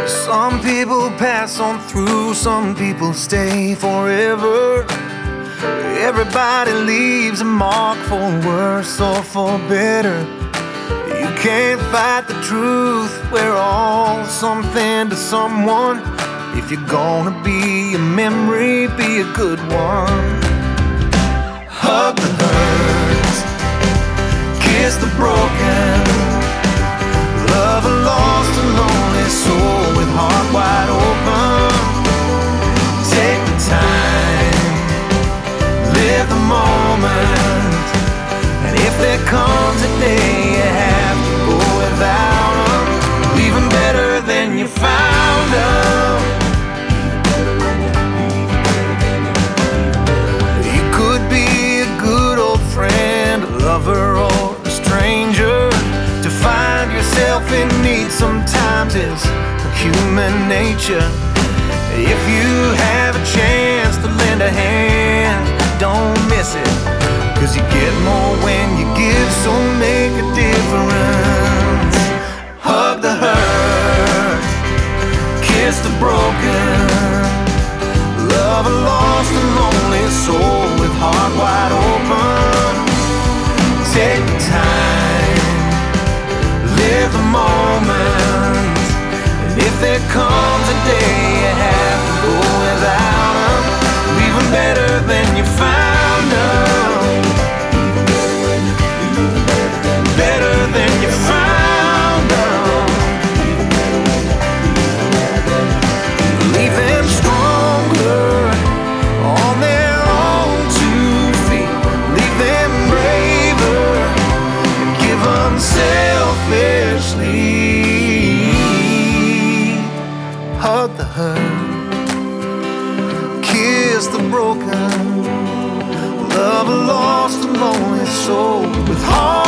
Some people pass on through, some people stay forever. Everybody leaves a mark for worse or for better. You can't fight the truth, we're all something to someone. If you're gonna be a memory, be a good one. Hug the hurt, kiss the broken, love a lost and lonely soul with heart wide open. Take the time, live the moment, and if there comes a day you have to go without them, leave them better than you found them. You could be a good old friend, a lover or a stranger. To find yourself in need sometimes is human nature. If you have a chance to lend a hand, don't miss it, 'cause you get more when you give, so make a difference. Hug the hurt, kiss the broken, love a lost and lonely soul with heart wide open. Take the time, live the moment, and if there comes a day you have to go without them, leave them better than you found them. Better than you found them. Leave them stronger on their own 2 feet. Leave them braver and give unselfishly. Hug the hurt, kiss the broken, love a lost and lonely soul with heart